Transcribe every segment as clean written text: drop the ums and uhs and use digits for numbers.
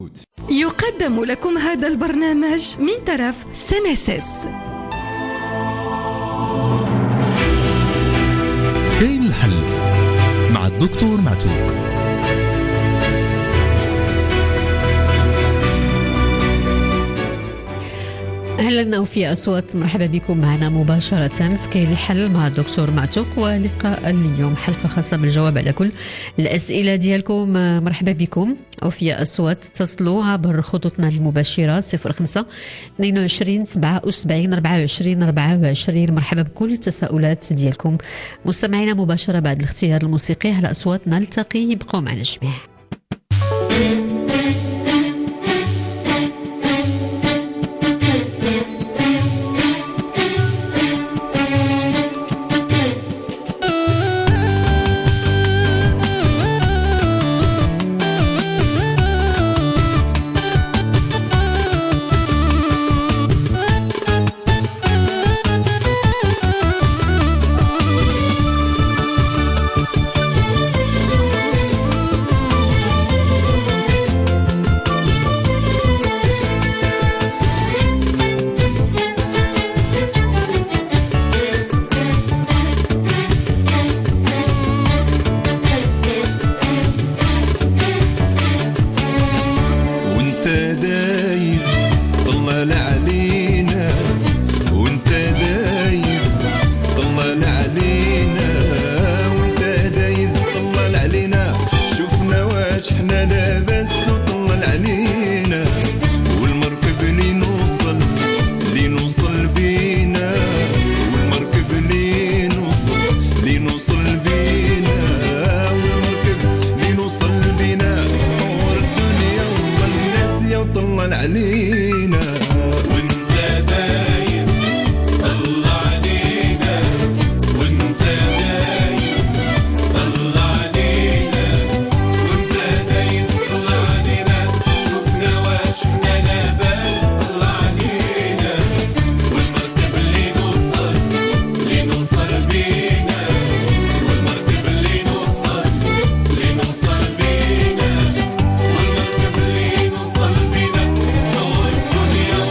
يقدم لكم هذا البرنامج من طرف سنسس. كاين الحل مع الدكتور معتوق. أهلا وفي أصوات، مرحبا بكم معنا مباشرة في كاين الحل مع الدكتور معتوق، ولقاء اليوم حلقة خاصة بالجواب على كل الأسئلة ديالكم. مرحبا بكم وفي أصوات، تصلوا عبر خطوطنا المباشرة 05 22 77 24 24. مرحبا بكل التساؤلات ديالكم مستمعينا مباشرة بعد الاختيار الموسيقي على أصوات. نلتقي، بقوا معنا جميع. الدنيا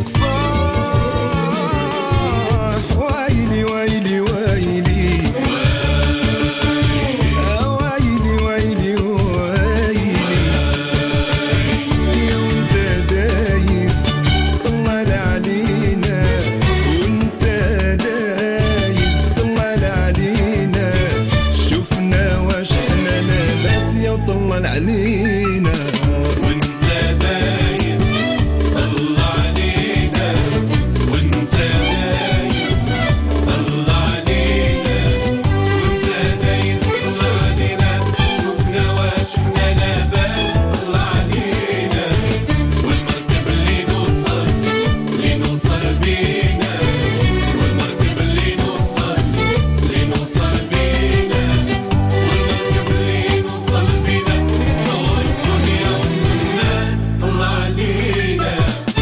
صباح ويلي ويلي ويلي ويلي ويلي ويلي يوم دايس طلع علينا وانت دايس طلع علينا شفنا واش احنا لاباس يا طلع علينا وانت دايس طلع علينا وانت دايس طلع علينا وانت دايس طلع علينا شفنا واش احنا لاباس طلع علينا والمركب اللي نوصل بينا والمركب اللي نوصل بينا والمركب اللي نوصل بينا نور الدنيا وسط الناس طلع علينا.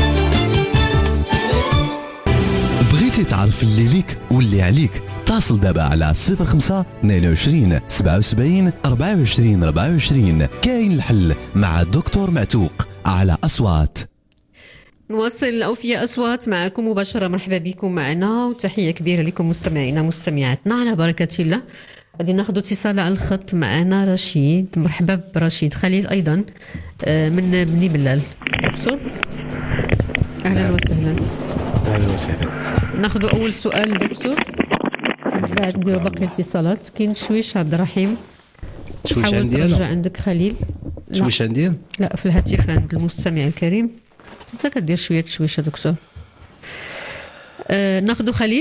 بغيتي تعرف اللي ليك واللي عليك؟ اتصل دابا على 05 22 77 24 24. كاين الحل مع الدكتور معتوق على أصوات. نواصل أوفياء أصوات معكم مباشرة. مرحبا بكم معنا وتحية كبيرة لكم مستمعينا مستمعاتنا على بركة الله. غادي ناخذ اتصال على الخط. معنا رشيد. مرحبا برشيد. خليل أيضا من بني بلال. دكتور أهلا وسهلا. أهلا وسهلا. ناخذ أول سؤال دكتور بعد نديروا باقي الاتصالات. كاين شويش عبد الرحيم. شويش حاول عندي ترجع أنا. عندك خليل. شويش عندي. لا في الهاتف عند المستمع الكريم. انت كدير شويه تشويشه دكتور. ناخذ خليل.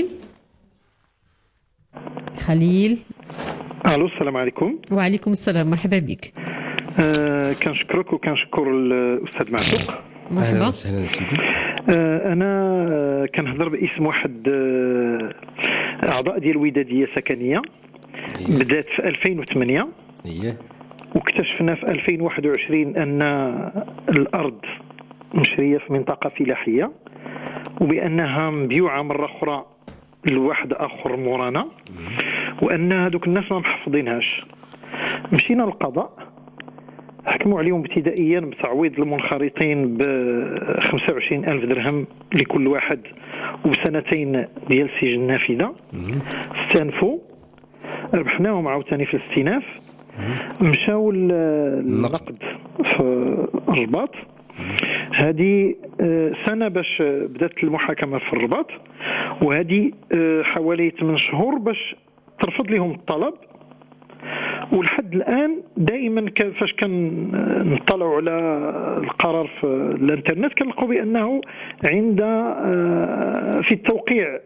الو السلام عليكم. وعليكم السلام. مرحبا بك. كنشكرك وكنشكر الاستاذ معتوق. أهلا مرحبا. وسهلا سيدي. انا كنهضر باسم واحد اعضاء ديال الوداديه سكنيه. بدات في 2008 واكتشفنا في 2021 ان الارض مشريه في منطقه فلاحيه وبانها مبيوعه مره اخرى لواحد اخر مورانا وان هذوك الناس ما محفظينهاش. مشينا للقضاء حكموا عليهم ابتدائيا بتعويض المنخرطين ب 25,000 درهم لكل واحد وبسنتين ديال السجن نافذه. استنفوا ربحناهم عاوتاني في الاستئناف. مشاو النقد في الرباط. هذه سنه باش بدات المحاكمه في الرباط وهذه حوالي 8 شهور باش ترفض لهم الطلب. ولحد الان دائما فاش كنطلعوا على القرار في الانترنت كنلقاو بانه عند في التوقيع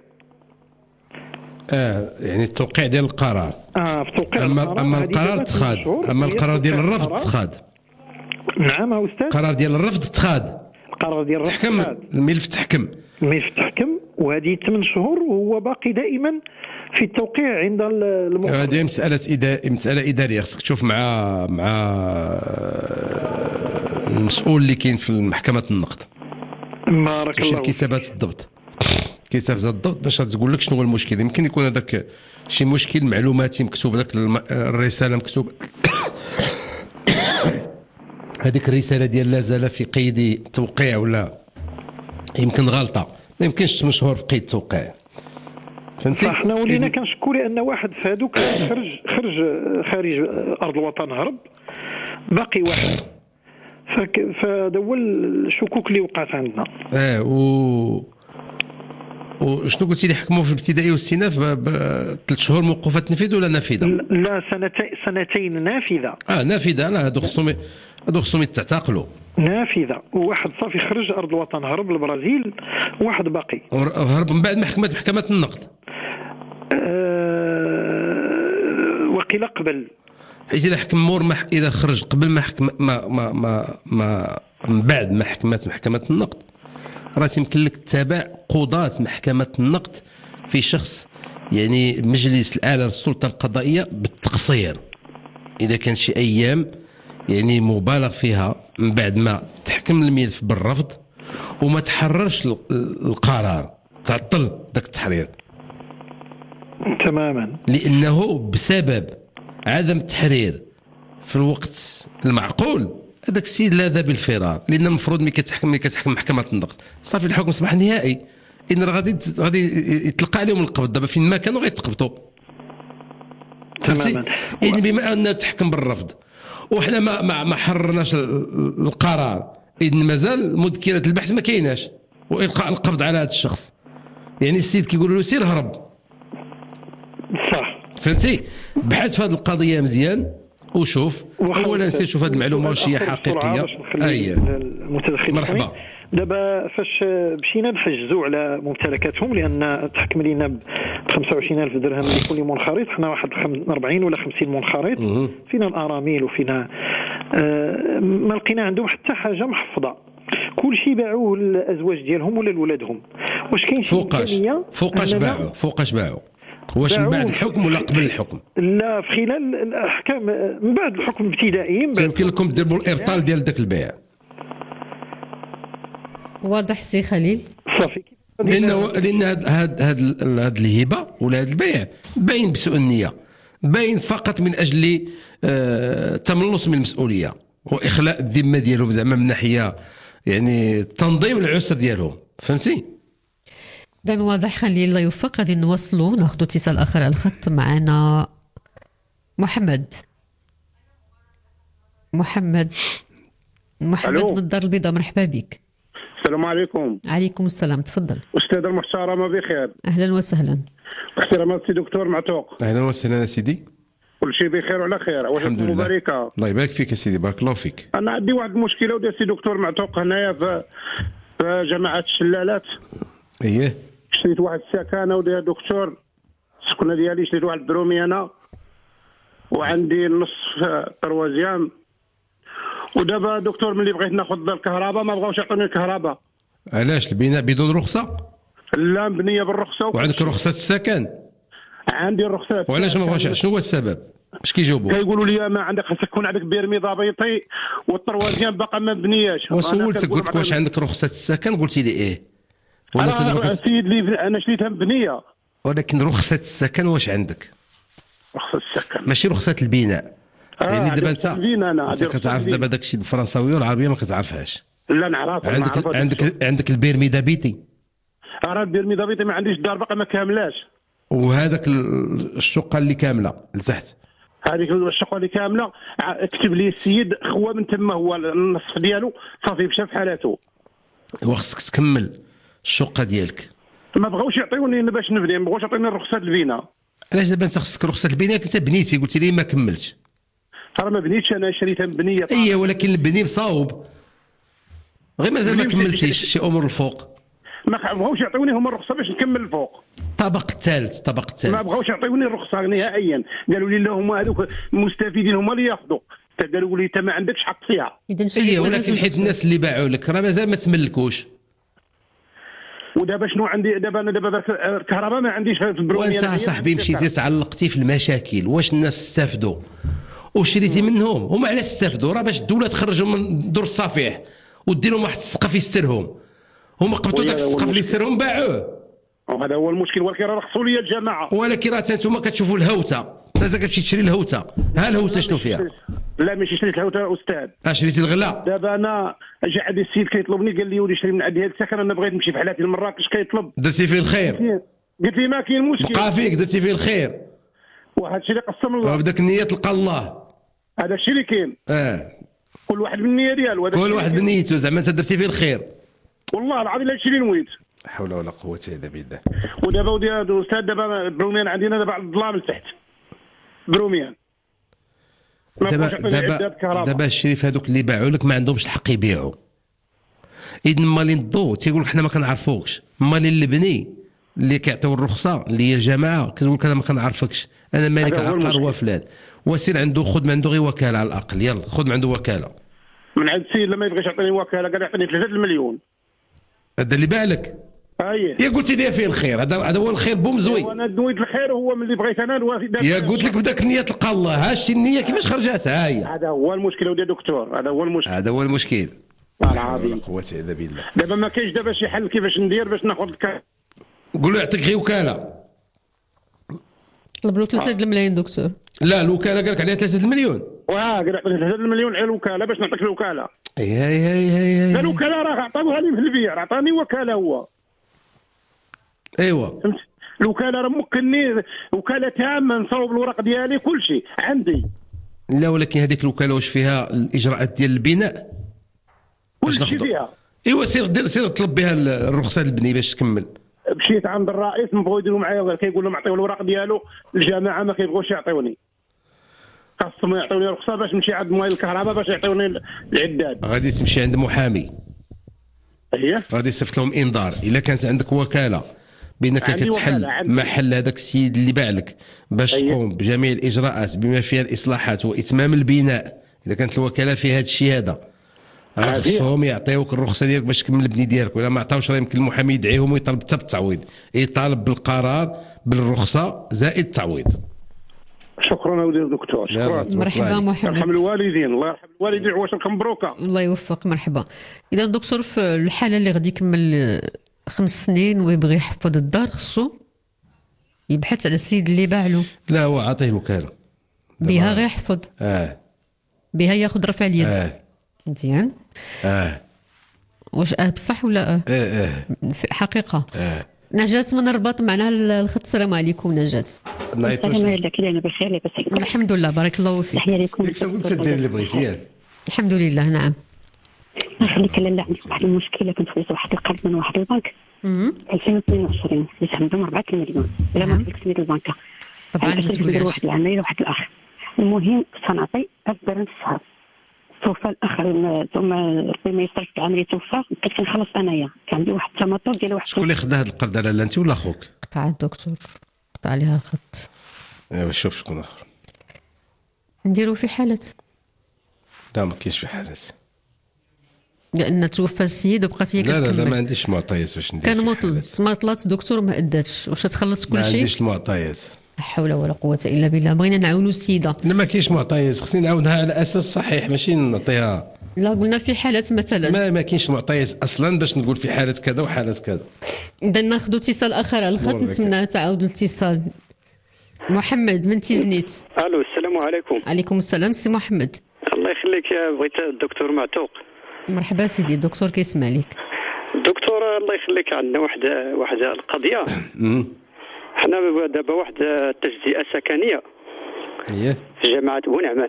يعني التوقيع ديال القرار. في توقيع اما القرار تخاد. اما القرار ديال الرفض تخاد. نعم استاذ. القرار ديال الرفض تخاد. القرار ديال الرفض تحكم. الملف تحكم وهذه 8 شهور وهو باقي دائما في التوقيع عند المقرر. هذه مسألة إدارية. خصك تشوف مع المسؤول اللي كاين في محكمة النقد. بارك الله. كتابات الضبط باش تقول لك شنو هو المشكل. يمكن يكون هذاك شي مشكل معلوماتي مكتوب، ذاك الرسالة مكتوب هذيك الرسالة ديال لا زال في قيد توقيع ولا يمكن غلطة. ما يمكنش 8 شهور في قيد توقيع. فهمتي؟ فاحنا ولينا كنشكوا لان واحد في هذوك خارج ارض الوطن هرب. باقي واحد فهذا هو الشكوك اللي وقعت عندنا. وشنو قلتي لي حكموا في الابتدائي والاستئناف ب3 شهور موقوفه تنفيذ ولا نافذه؟ لا سنتين نافذه. نافذه. لا هادو خصهم يتعتقلوا. نافذه. وواحد صافي خرج ارض الوطن هرب للبرازيل وواحد باقي هرب من بعد محكمه النقد. وقيل قبل حيت الا حكم مور اذا خرج قبل ما حكم ما من بعد ما حكمت محكمه النقد راه يمكن لك تتابع قضاة محكمه النقد في شخص يعني مجلس الاعلى للسلطه القضائيه بالتقصير. اذا كان شي ايام يعني مبالغ فيها من بعد ما تحكم الملف بالرفض وما تحررش القرار، تعطل ذاك التحرير تماما، لانه بسبب عدم التحرير في الوقت المعقول هذاك السيد لاذ بالفرار، لان المفروض ملي كتحكم محكمه النقد صافي الحكم اصبح نهائي، ان راه غادي يطلق عليهم القبض. دابا فين ما كانوا غيتقبضوا، فهمتي؟ إذن بما انه تحكم بالرفض وحنا ما حررناش القرار، اذن مازال مذكره البحث ما كايناش والقاء القبض على هذا الشخص. يعني السيد كيقولوا له سير هرب، صح. فهمتي؟ بحث في هذه القضيه مزيان وشوف اولا سير شوف هذه المعلومه واش هي حقيقيه. مرحبا. دابا فاش مشينا نحجزوا على ممتلكاتهم، لان تحكم لينا ب 25,000 درهم لكل منخرط، حنا واحد 40 ولا 50 منخرط، فينا الارامل وفينا ما لقينا عندهم حتى حاجه محفظه، كل شيء باعوه الازواج ديالهم ولا لولادهم. واش كاين شي امكانيه فوقاش باعوا واش من بعد الحكم ولا قبل الحكم؟ لا، في خلال الاحكام من بعد الحكم الابتدائي. يمكن لكم ديروا الابطال ديال داك البيع. واضح سي خليل. صافي. لان هاد الهبه ولا هاد البيع باين بسوء النيه، باين فقط من اجل تملص من المسؤوليه واخلاء الذمه ديالهم، زعما من ناحيه يعني تنظيم العسر ديالهم، فهمتي؟ إذن واضح خليل، الله يوفق. غادي نواصلوا ناخذ اتصال اخر على الخط. معنا محمد من الدار البيضاء، مرحبا بك. السلام عليكم. عليكم السلام، تفضل. أستاذ المحترمة بخير. أهلا وسهلا. احترامات سي دكتور معتوق. أهلا وسهلا سيدي. كل شيء بخير وعلى خير. الحمد لله. مباركة. الله يبارك فيك يا سيدي، بارك الله فيك. أنا عندي واحد المشكلة ودي سي دكتور معتوق هنايا في جماعة الشلالات. أيه. شريت واحد السكنة ودي دكتور، السكنة ديالي شريت واحد الدرومي أنا، وعندي نص طروازيام، ودابا دكتور ملي بغيت ناخذ الكهرباء ما بغاوش يعطوني الكهرباء. علاش؟ البناء بدون رخصه؟ لا، مبنيه بالرخصه. وعندك رخصه السكن؟ عندي الرخصه. وعلاش ما بغاوش؟ شنو هو السبب؟ اش كيجاوبوا؟ كيقولوا لي ما عندك، خاصك يكون عندك بيرمي ضبيطي والطروازيام باقا ما مبنياش. وسولتك قلت لك واش عندك رخصه السكن، قلتي لي ايه. انا السيد اللي انا شريتها مبنيه، ولكن رخصه السكن واش عندك؟ رخصه السكن ماشي رخصه البناء. يعني دابا انت كتعرف دابا داك الشيء بالفرنساويه والعربيه ما كتعرفهاش. لا نعرفها. عندك البيرمي دابيتي. راه البيرمي دابيتي ما عنديش، الدار باقا ما كاملاش. وهذاك الشقه اللي كامله لتحت، هذيك الشقه اللي كامله كتب لي السيد خوا من تما، هو النصف ديالو صافي مشى في حالاته. وخصك تكمل الشقه ديالك. ما بغاوش يعطيوني باش نبني، ما بغاوش يعطيوني رخصه البناء. علاش دابا انت خصك رخصه البناء؟ انت بنيتي قلتي لي ما كملتش. راه ما بنيتش، انا شريتها مبنيه. اييه، ولكن البني مصاوب، غير مازال ما كملتيش شي امور الفوق. ما بغاوش يعطيوني هما الرخصه باش نكمل الفوق. الطبق الثالث ما بغاوش يعطيوني الرخصه نهائيا. قالوا لي لا، هما هذوك المستفيدين هما اللي ياخذوا. قالوا لي انت ما عندكش حق فيها. اييه، ولكن حيت الناس اللي باعوا لك راه مازال ما تملكوش. ودابا شنو عندي دابا؟ انا دابا الكهرباء ما عنديش في البروميه. وانت صاحبي مشيتي تعلقتي في المشاكل، واش الناس استافدوا وشريتي منهم؟ هما علاش استافدوا؟ راه باش الدوله تخرجهم من دور الصفيح ودير لهم واحد السقف يسترهم. هما قبطوا داك السقف اللي يسترهم باعوه. هذا هو المشكل، ولكن راه رخصوا لي الجماعه. ولكن راه انتم كتشوفوا الهوته، انت كتمشي تشري الهوته، ها الهوته شنو فيها؟ لا ماشي شريت الهوته استاذ. شريتي الغلا. دابا انا جا عندي السيد كيطلبني، قال لي ولي شري من عندي هذا السكن، انا بغيت نمشي في حالاتي لمراكش كيطلب. درتي فيه الخير. قلت لي ما كاين مشكل. بقى فيك درتي فيه الخير. وهذا الشيء اللي قسم الله. وبداك النيه تلقى الله. هذا الشيء اللي كاين. كل واحد بالنية ديالو. كل واحد بنيته، زعما انت درتي فيه الخير. والله العظيم هذا الشيء اللي نويت. لا حول ولا قوه الا بالله. ودابا الاستاذ دابا بروميان عندنا دابا على الظلام لتحت. بروميان. دابا الشريف هذوك اللي باعوا لك ما عندهمش الحق يبيعوا. اذن مالين الضو تيقول لك حنا ما كنعرفوكش، مالين اللي اللي كيعطيو الرخصه اللي هي الجماعه كتقول لك انا ما كنعرفكش، انا مالك عقار وفلان، وسير عنده خذ من عنده غير وكاله على الاقل، يلا خذ من عنده وكاله. من عند السيد لما يبغيش يعطيني وكاله قال يعطيني 3 المليون. هذا اللي باع لك؟ يا قلت لي فيه الخير، هذا هو الخير بومزوي. وانا دويت الخير هو من اللي بغيت انا يا قلت لك بداك النيه تلقى الله، ها شتي النيه كيفاش خرجات؟ ها هي. هذا هو المشكل ودي دكتور، هذا هو المشكل. العظيم. قوة الا بالله. دابا ما كاينش دابا شي حل كيفاش ندير باش ناخذ قول له يعطيك غير وكاله. طلب له 3 الملايين دكتور. لا الوكاله قال لك عليها 3 المليون. قال عطيني 3 مليون على الوكاله باش نعطيك الوكاله. هي الوكاله راه عطاوها لي في البيع، عطاني وكاله هو. ايوا فهمت؟ الوكاله راه مكنني وكاله تامه، نصوب الوراق ديالي كل شيء عندي. لا ولكن هذيك الوكاله واش فيها الاجراءات ديال البناء؟ كل شيء فيها. ايوا سير طلب بها الرخصه البني باش تكمل. مشيت عند الرئيس نبغوا يديروا معايا، كيقول لهم عطيو الوراق ديالو، الجماعه ما كيبغوش يعطيوني. خاصهم يعطيوني رخصه باش نمشي عند موالي الكهرباء باش يعطيوني العداد. غادي تمشي عند محامي، غادي يصيفط لهم انذار. الا كانت عندك وكاله بانك كتحل محل هذاك السيد اللي باع لك باش تقوم بجميع الاجراءات بما فيها الاصلاحات واتمام البناء، اذا كانت الوكاله فيها هذا الشيء هذا خصهم يعطيوك الرخصه ديالك باش تكمل البني ديالك. ولا ما عطاوش راه يمكن المحامي يدعيهم ويطالب حتى بالتعويض، يطالب بالقرار بالرخصه زائد التعويض. شكرا اودي الدكتور. شكرا. مرحبا محمد. يرحم الوالدين، الله يرحم الوالدين عواشركم مبروكه. الله يوفق. مرحبا. اذا دكتور في الحاله اللي غادي يكمل 5 سنين ويبغي يحفظ الدار خصو يبحث على السيد اللي باع له. لا هو عطيه الوكاله بها غير يحفظ، بها ياخذ رفع اليد. مزيان. واش بصح ولا حقيقه؟ نجاة من الرباط معنا الخط. السلام عليكم نجاة. السلام عليكم. انا بخير لاباس. الحمد لله بارك الله فيك. تحيه لكم. دير اللي بغيتي. الحمد لله. نعم. خليك. لا عندي واحد المشكله، كنت خديت واحد القرض من واحد البنك 2022 اللي عندهم 4 مليون الا ما قلت سميت البنكه. طبعا ندير واحد العمليه لواحد الاخ. المهم تنعطي 1000 درهم في الشهر. توفى الاخ ثم ربي ما يصرف العمليه، توفى كنت كنخلص انايا. كان عندي واحد التماطر ديال واحد. شكون اللي خدا هذا القرض؟ لا انت ولا خوك؟ قطع الدكتور، قطع عليها الخط. ايوا شوف شكون اخر نديرو في حالة. لا ما كاينش في حالة، لان توفى السيد وبقات هي كتكمل. لا ما عنديش معطيات باش ندير. كان مطلات دكتور ما اداتش. واش تخلص كل شيء؟ ما عنديش المعطيات. لا حول ولا قوه الا بالله. بغينا نعاونوا السيده. لا ما كاينش معطيات، خصني نعاونها على اساس صحيح ماشي نعطيها. لا قلنا في حالات مثلا ما كاينش معطيات اصلا باش نقول في حاله كذا وحاله كذا. اذا ناخذ اتصال اخر على الخط. نتمنى تعاود الاتصال. محمد من تيزنيت. الو السلام عليكم. عليكم السلام سي محمد. الله يخليك. بغيت الدكتور معتوق. مرحبا سيدي الدكتور كيسمع لك. دكتور الله يخليك، عندنا واحد القضيه. حنا دابا واحد التجزئه سكنيه في جامعه بونعمان.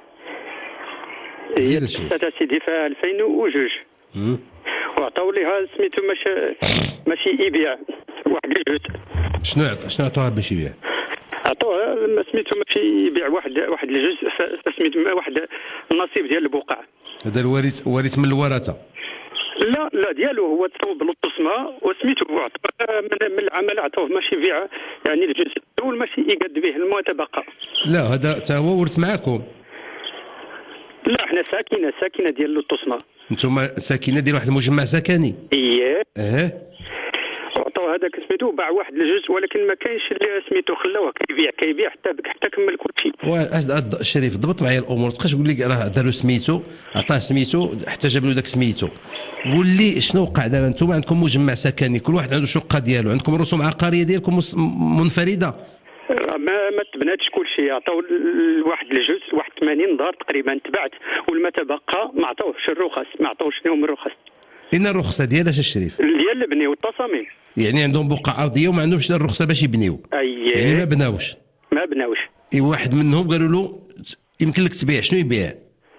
هي سيدي في 2002 وعطاو ليها سميتو ماشي يبيع واحد الجزء. شنو عطوها باش يبيع؟ عطوها سميتو ماشي يبيع واحد الجزء سميتو واحد النصيب ديال البقع. هذا الوريث من الورثه؟ لا ديالو هو تصوب له التصمه وسميتو من العمل عطوه ماشي يبيع، يعني الجزء الاول ماشي يقاد به المتبقى. لا هذا حتى هو ورث معاكم؟ لا احنا ساكنه ديال التصمه. انتم ساكنه ديال واحد المجمع سكني؟ اييه. عطاو هذاك سميتو باع واحد الجزء، ولكن ما كاينش اللي سميتو خلاوه كيبيع حتى كمل كل شيء. شريف ضبط معايا الامور، تبقاش تقول لي راه داروا سميتو عطاه سميتو حتى جاب له داك سميتو. قول لي شنو وقع دابا. انتم عندكم مجمع سكني، كل واحد عنده شقه ديالو، عندكم رسوم عقاريه ديالكم منفرده؟ ما تبناتش كل شيء. عطاو واحد الجزء، واحد 80 دار تقريبا تبعت، والما تبقى ما عطاوش الرخص، ما عطاوش لهم الرخص. إن الرخصه ديال اش الشريف؟ ديال البني والتصاميم. يعني عندهم بقعه ارضيه وما عندهمش الرخصه باش يبنيو. يعني ما بناوش. واحد منهم قالوا له يمكن لك تبيع. شنو يبيع؟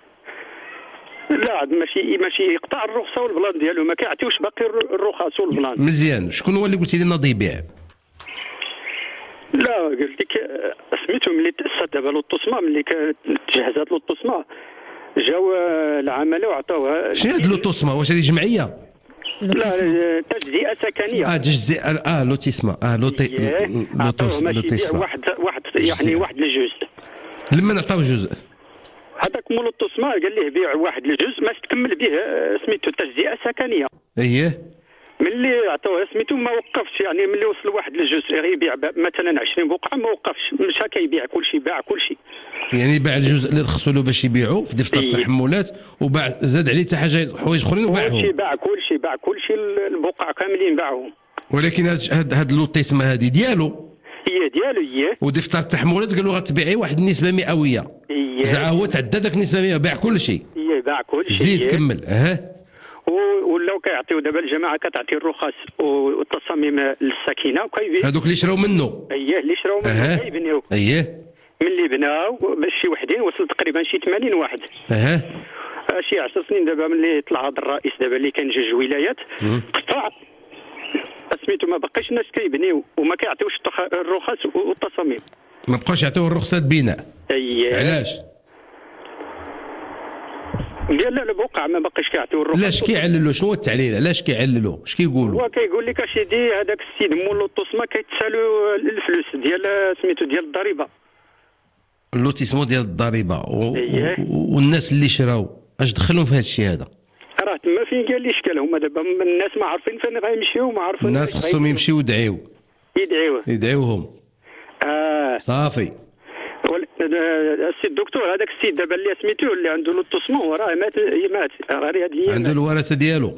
لا ماشي يقطع الرخصه والبلان ديالو، ما كيعطيوش باقي الرخص والبلان. مزيان. شكون هو اللي قلتي لي ناضي يبيع؟ لا قلت لك سميتو ملي تأسست دابا له التصميم، ملي تجهزات له التصميم جاو العماله وعطاوها. شنو هاد لوتوسما؟ واش هذه جمعيه؟ لا تجزئه سكنيه. تجزئه لوتيسما. لوتيسما واحد يعني واحد الجزء. لما نعطاو جزء هذاك مول التصميم قال ليه بيع واحد الجزء باش تكمل به سميتو تجزئه سكنيه. ملي عطوه سميتو ما وقفش، يعني ملي وصل واحد الجزء غيبيع مثلا 20 بقعه ما وقفش، مشى كيبيع كلشي، باع كلشي. يعني باع الجزء اللي رخصوا له باش يبيعوا في دفتر التحملات، وباع زاد عليه حتى حوايج اخرين وباعهم. باع كلشي البقعه كاملين باعهم. ولكن هاد اللوطيسما هذه ديالو. هي ديالو. ودفتر التحملات قالوا غتبيعي واحد النسبه مئويه. زعما هو تعدى داك النسبه 100 باع كل شيء. باع كل شيء. زيد كمل. ولاو كيعطيو دابا الجماعه كتعطي الرخص والتصاميم للساكنه وكيبيع هذوك اللي شراو منه. اللي شراو منه كيبنيو. ملي بناو باش شي وحدين وصل تقريبا شي 80 واحد. شي 10 سنين دابا ملي طلع هذا الرئيس دابا اللي كان جوج ولايات قطع سميتو ما بقاش الناس كيبنيو وما كيعطيوش الرخص والتصاميم. ما بقاوش يعطيو الرخصه بناء. علاش؟ لا بوقع ما باقيش كيعطيو الرخص. علاش كيعللوا؟ شنو هو التعليل؟ علاش كيعللوا؟ اش كيقولوا؟ هو كيقول لك اسيدي هذاك السيد مول لوطوسما كيتسالوا الفلوس ديال سميتو ديال الضريبه. اللوتيسمو ديال الضريبه والناس اللي شراو اش دخلهم في هذا الشيء هذا؟ راه تما فين كاين الاشكال. هما دابا الناس ما عارفين فين غيمشيو ما عارفين. الناس خصهم يمشيو يدعيوهم. صافي. السي الدكتور هذاك السيد دابا اللي سميتوه اللي عنده لوطوسمون راه مات هذه عنده الورثه ديالو.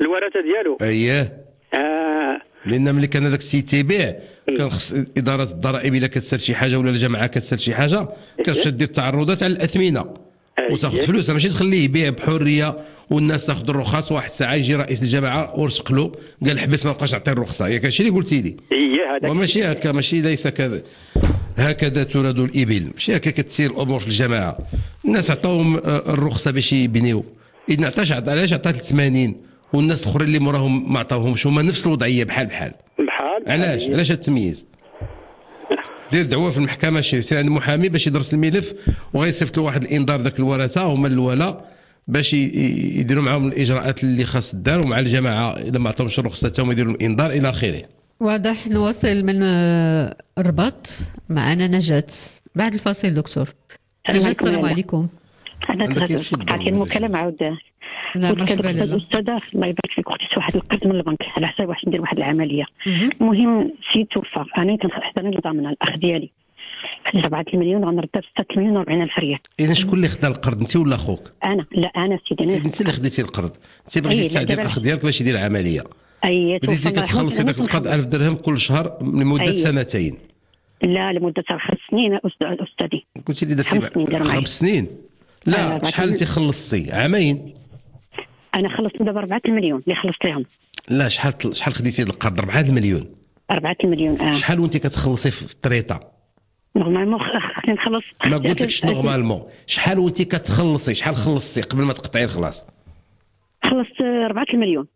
لان ملي كان هذاك السيد تيبيع كان خص اداره الضرائب الا كتسال شي حاجه ولا الجماعه كتسال شي حاجه كتمشي دير تعرضات على الاثمنه وتاخذ فلوسها، ماشي تخليه يبيع بحريه والناس تاخذ الرخص. واحد الساعه يجي رئيس الجماعه ورسق له قال حبس ما بقاش نعطي الرخصه. ياك هادشي اللي قلتي لي. وماشي هكا، ماشي ليس كذا هكذا تولد الابل، ماشي هكا كتسير الامور في الجماعه. الناس عطاوهم الرخصه باش يبنيو، اذا عطاش علاش عطات 80 والناس الاخرين اللي موراهم ما عطاوهمش؟ هما نفس الوضعيه بحال. علاش التمييز؟ دير دعوه في المحكمه، سير عند محامي باش يدرس الملف وغيصيفط له واحد الانذار ذاك الورثه هما الولاء باش يديروا معاهم الاجراءات اللي خاص دار، ومع الجماعه الا ما عطاهمش الرخصه حتى هما يديروا الانذار الى اخره. واضح. نواصل من الرباط. معنا نجاة بعد الفاصل. دكتور نجاة السلام عليكم. انا قطعتي المكالمه عاود. مرحبا لاله. الاستاذه الله يبارك فيك اختي، واحد القرض من البنك على حساب واحد ندير واحد العمليه. المهم سيد توفى، انا كنخدم اللي ضامنه الاخ ديالي 7 مليون غنردها ب 6 مليون و40 الف ريال. اذا شكون اللي خدا القرض، انت ولا خوك؟ انا سيدي انت اللي خديتي القرض. انت بغيتي تساعدي الاخ ديالك باش يدير عمليه. بديتي كتخلصي داك القرض 1000 درهم كل شهر لمده سنتين. لا لمده 5 سنين استاذي. قلتي لي درتي 5 سنين. لا شحال انت خلصتي؟ عامين. انا خلصت دابا 4 مليون اللي خلصت لهم. لا شحال خديتي القرض؟ 4 مليون. 4 مليون. شحال وانت كتخلصي في الطريطه؟ نورمالمون خصني نخلص. ما قلتلكش نورمالمون، شحال وانت كتخلصي؟ شحال خلصتي قبل ما تقطعي الخلاص؟ خلصت 4 مليون.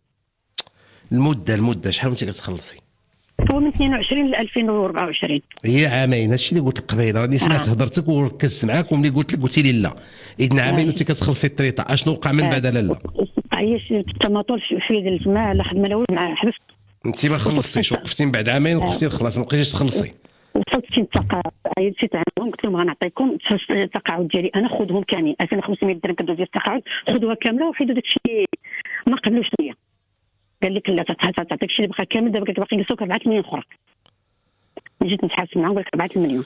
المده شحال وانت كتخلصي؟ هو من 22 ل 2024. هي عامين. هادشي اللي قلت لك قبيله، راني سمعت هضرتك وركزت معاك، وملي قلت لك قلتي لي لا. اذا عامين وانت كتخلصي الطريطه، اشنو وقع من بعد؟ لا عيش التماطل في الجماعه لا خدمه الاول مع حبس. انت ما خلصتيش، وقفتي من بعد عامين وقفتي الخلاص ما بقيتيش تخلصي. وصلت شي تقاعد مشيت عندهم قلت لهم غنعطيكم التقاعد ديالي انا، خذهم كاملين 2500 درهم كدوز ديال التقاعد، خذوها كامله وحيدوا داكشي ما قبلوش ليا. قال لك لا تعطيك الشيء اللي بقى كامل، دابا باقي يجلسوك 4 مليون اخرى. جيت نتحاسب معاهم قال لك 4 مليون.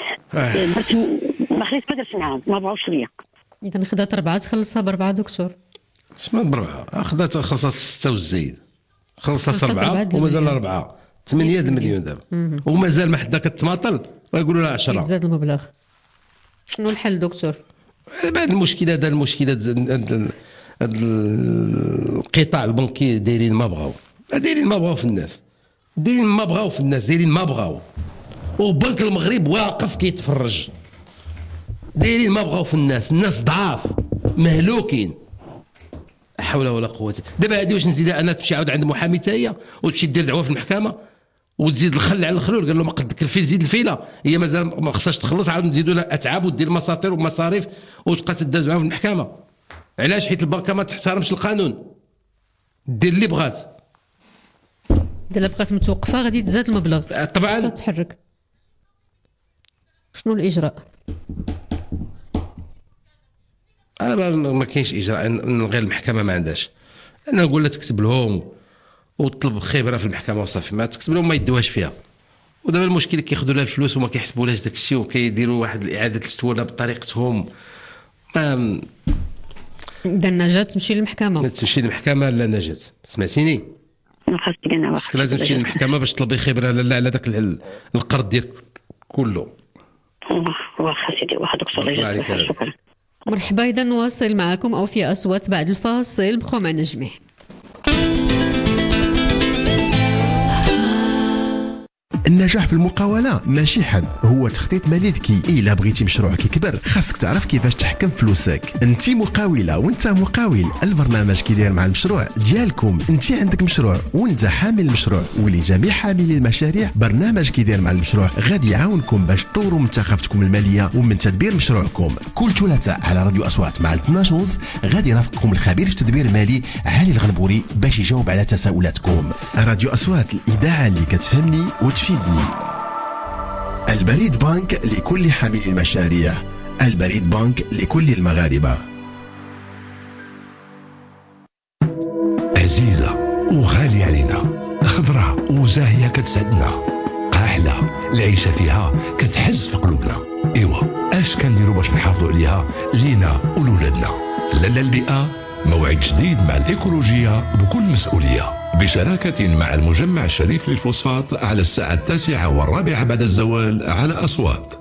ما خليت ما درت معاهم، ما بغاوش ليا. اذا خدات 4 تخلصها ب4 دكتور. اسمها ب4 خدات خلصت 6 والزيد، خلصت 4 ومازال 4 8 مليون دابا، ومازال ما حدا كتماطل ويقولوا لها 10. يتزاد المبلغ. شنو الحل دكتور؟ بعد المشكله القطاع البنكي دايرين ما بغاو في الناس، دايرين ما بغاو، وبنك المغرب واقف كيتفرج. دايرين ما بغاو في الناس ضعاف مهلوكين. لا حول ولا قوه. دابا هذه واش نزيدها انا تمشي عاود عند محامي حتى هي وتمشي دير دعوه في المحكمه وتزيد الخل على الخلول؟ قال له ما قدك الفيل زيد الفيله، هي مازال ما خصهاش تخلص، عاود نزيدوا لها اتعاب ودير مساطير ومصاريف وتبقى تداز معاهم في المحكمه. علاش؟ حيت البنكه ما تحترمش القانون، دير اللي بغات. اذا بقات متوقفه غادي تزاد المبلغ طبعا تتحرك. شنو الاجراء؟ ما كاينش اجراء غير المحكمه ما عندهاش. انا نقول لها تكتب لهم وتطلب خبره في المحكمه وصافي، ما تكتب لهم ما يدوهاش فيها. ودابا المشكل كياخذوا لها الفلوس وما كيحسبولهاش داك الشيء وكيديروا واحد الاعاده التولى بطريقتهم. اذا نجاة تمشي للمحكمه. تمشي للمحكمه. لا نجاة سمعتيني؟ خاصك لازم تمشي للمحكمه باش تطلبي خبره على داك القرض ديالك كله. واخا سيدي، واخا دكتور، الله يجزاك شكرا. مرحبا، إذا نواصل معكم أو في أصوات بعد الفاصل. بقوا معنا جميع. النجاح في المقاولة ماشي حد، هو تخطيط مالي ذكي. إلا بغيتي مشروعك يكبر خاصك تعرف كيفاش تحكم فلوسك. انت مقاولة وانت مقاول، البرنامج كيدير مع المشروع ديالكم. انت عندك مشروع وانت حامل المشروع، ولجميع حاملي المشاريع برنامج كيدير مع المشروع غادي يعاونكم باش تطوروا من ثقافتكم المالية ومن تدبير مشروعكم. كل ثلاثاء على راديو أصوات مع 12 غادي يرافقكم الخبير في التدبير المالي علي الغنبوري باش يجاوب على تساؤلاتكم. راديو أصوات، الإذاعة اللي كتفهمني وتفيدني. البريد بنك لكل حامل المشاريع، البريد بنك لكل المغاربة. عزيزة وغالية علينا، خضرة وزاهية كتسعدنا، قاحلة العيشة فيها كتحز في قلوبنا. إيوا اش كنديروا باش نحافظوا عليها لينا ولولادنا؟ لالا البيئة موعد جديد مع الإيكولوجية بكل مسؤولية، بشراكة مع المجمع الشريف للفوسفات على الساعة 9:15 بعد الزوال على أصوات.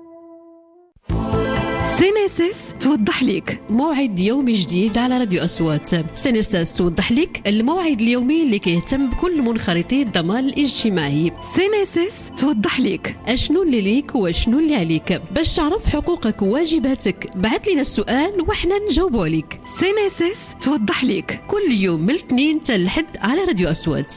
سينيسيس توضح لك موعد يومي جديد على راديو أصوات. سينيسيس توضح لك الموعد اليومي اللي كيهتم بكل منخرطي الضمان الاجتماعي. سينيسيس توضح لك اشنو اللي ليك واشنو اللي عليك. باش تعرف حقوقك وواجباتك بعث لنا السؤال وحنا نجاوبوا عليك. سينيسيس توضح لك كل يوم من الاثنين حتى الحد على راديو أصوات.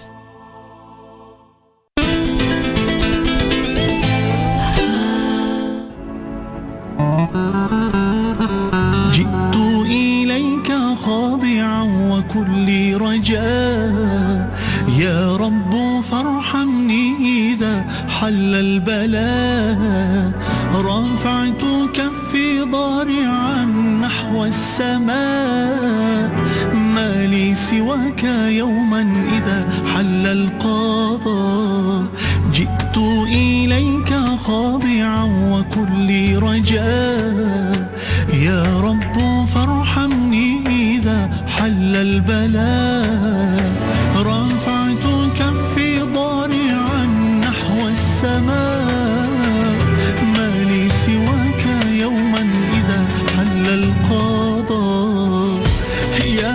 جئت إليك خاضعا وكل رجاء، يا رب فارحمني إذا حل البلاء. رفعت كفي ضارعا نحو السماء، ما لي سواك يوما إذا حل القضاء. جئت إليك خاضعا وكل رجاء، يا رب فارحمني إذا حل البلاء. رفعت كفي ضارعا نحو السماء، ما لي سواك يوما إذا حل القضاء. يا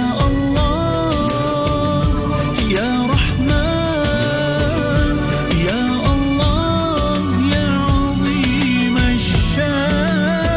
الله يا رحمن، يا الله يا عظيم الشان،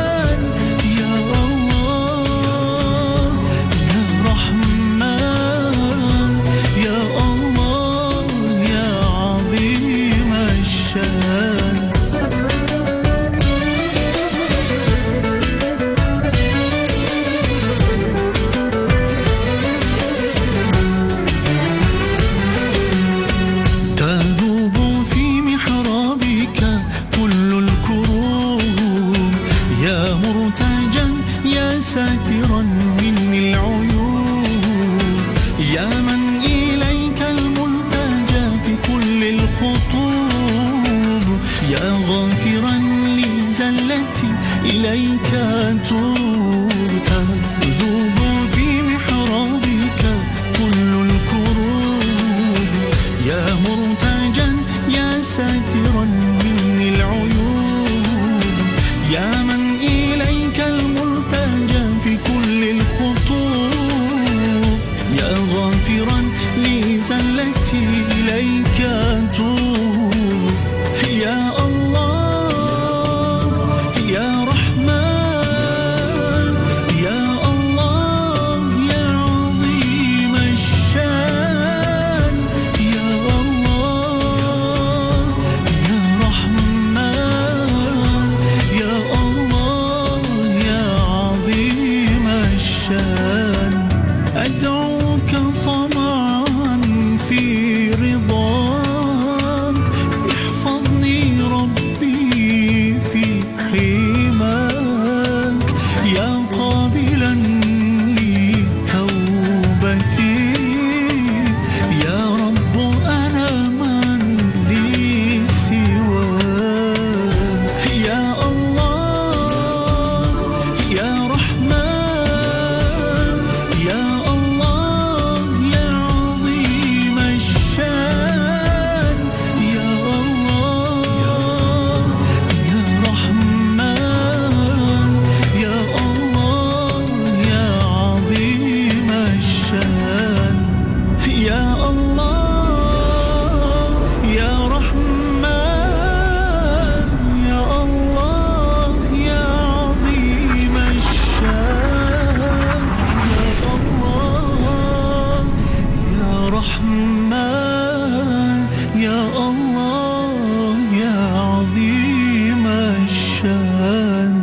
الله يا عظيم الشان.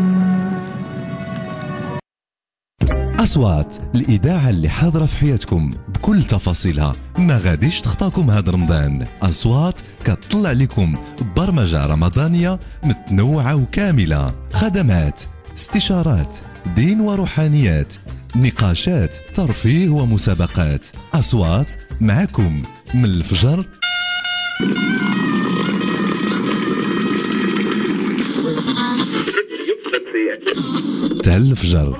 أصوات الإذاعة اللي حاضرة في حياتكم بكل تفاصيلها، ما غاديش تخطاكم هذا رمضان. أصوات كتطلع لكم برمجة رمضانية متنوعة وكاملة، خدمات، استشارات، دين وروحانيات، نقاشات، ترفيه ومسابقات. أصوات معكم من الفجر تاع الفجر.